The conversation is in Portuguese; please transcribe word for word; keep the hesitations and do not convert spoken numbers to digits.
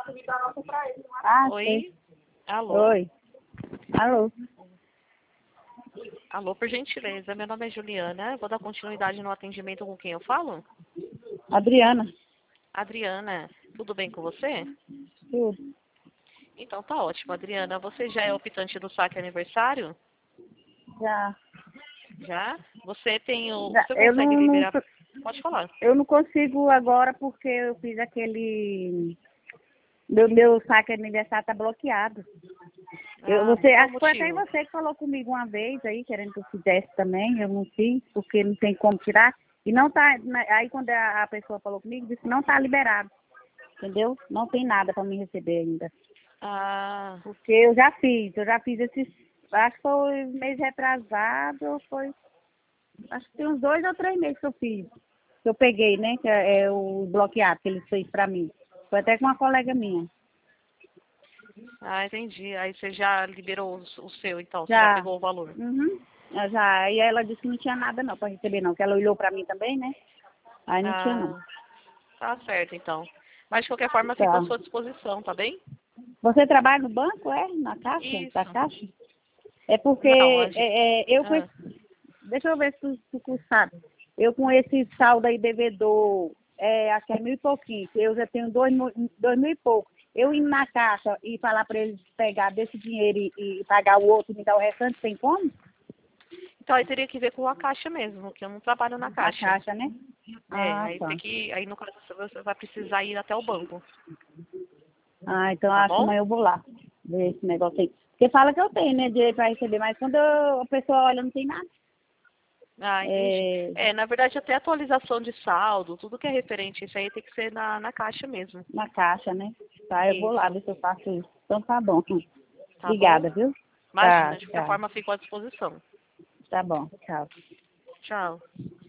Ah, Oi? sei. Alô? Oi. Alô? Alô, por gentileza. Meu nome é Juliana. Eu vou dar continuidade no atendimento com quem eu falo? Adriana. Adriana, tudo bem com você? Tudo. Então tá ótimo, Adriana. Você já é optante do saque aniversário? Já. Já? Você tem o. Já. Você Eu consegue não, não, liberar. Pode falar. eu não consigo agora porque eu fiz aquele... Meu, meu saque aniversário tá bloqueado. Eu, Ah, você, por qual acho que foi até motivo? você que falou comigo uma vez aí, querendo que eu fizesse também. Eu não fiz, porque não tem como tirar. E não tá... na- Aí quando a, a pessoa falou comigo, disse que não tá liberado. Entendeu? Não tem nada para me receber ainda. Ah, Porque eu já fiz, eu já fiz esses... Acho que foi mês retrasado, ou foi... Acho que tem uns dois ou três meses que eu fiz. Que eu peguei, né? Que é, é o bloqueado que ele fez pra mim. Foi até com uma colega minha. ah, entendi. Aí você já liberou o, o seu, então, você já Já. pegou o valor. Uhum. Eu já. E ela disse que não tinha nada não pra receber não. Que ela olhou pra mim também, né? Aí não tinha não. Ah, tá certo, então. Mas de qualquer forma, fico à Tá. sua disposição, tá bem? Você trabalha no banco, é? Na caixa? Da Isso. caixa? É porque Não, a é, gente... é, eu com ah, esse, deixa eu ver se tu, se tu sabe. Eu com esse saldo aí devedor, é, acho que é mil e pouquinho, que eu já tenho dois, mu- dois mil e pouco. Eu ir na caixa e falar para eles pegar desse dinheiro e, e pagar o outro e me dar o restante, tem como? Então aí teria que ver com a caixa mesmo, que eu não trabalho na A caixa. caixa, né? É, Ah, aí tem tá. que. Aí no caso você vai precisar ir até o banco, Ah, então tá acho que bom? amanhã eu vou lá ver esse negócio aí. Porque fala que eu tenho, né, dinheiro para receber, mas quando eu- a pessoa olha, não tem nada. Ah, entendi. É, É, na verdade até atualização de saldo, tudo que é referente, isso aí tem que ser na, na caixa mesmo. na caixa, né? Tá, eu vou lá Isso, ver se eu faço isso. Então tá bom. tá bom? Obrigada, viu? Tá, Imagina, de qualquer tchau. forma fico à disposição. Tá bom, tchau. Tchau.